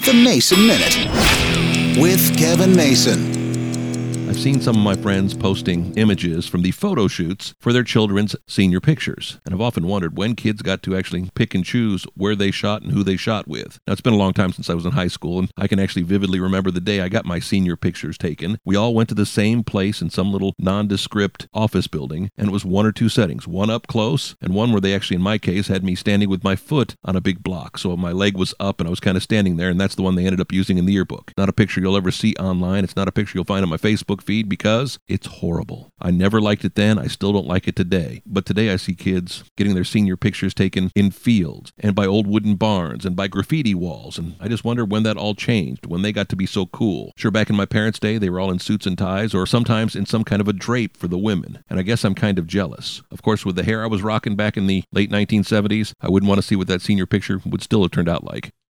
The Mason Minute with Kevin Mason. I've seen some of my friends posting images from the photo shoots for their children's senior pictures, and I've often wondered when kids got to actually pick and choose where they shot and who they shot with. Now, it's been a long time since I was in high school, and I can actually vividly remember the day I got my senior pictures taken. We all went to the same place in some little nondescript office building, and it was one or two settings, one up close, and one where they actually, in my case, had me standing with my foot on a big block, so my leg was up and I was kind of standing there, and that's the one they ended up using in the yearbook. Not a picture you'll ever see online. It's not a picture you'll find on my Facebook feed because it's horrible. I never liked it then. I still don't like it today. But today I see kids getting their senior pictures taken in fields and by old wooden barns and by graffiti walls. And I just wonder when that all changed, when they got to be so cool. Sure, back in my parents' day, they were all in suits and ties or sometimes in some kind of a drape for the women. And I guess I'm kind of jealous. Of course, with the hair I was rocking back in the late 1970s, I wouldn't want to see what that senior picture would still have turned out like.